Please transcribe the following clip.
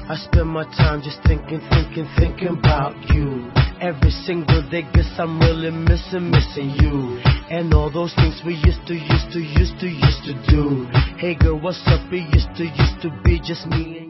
I spend my time just thinking about you. Every single day, guess I'm really missing you. And all those things we used to do. Hey girl, what's up? It used to be just me and you.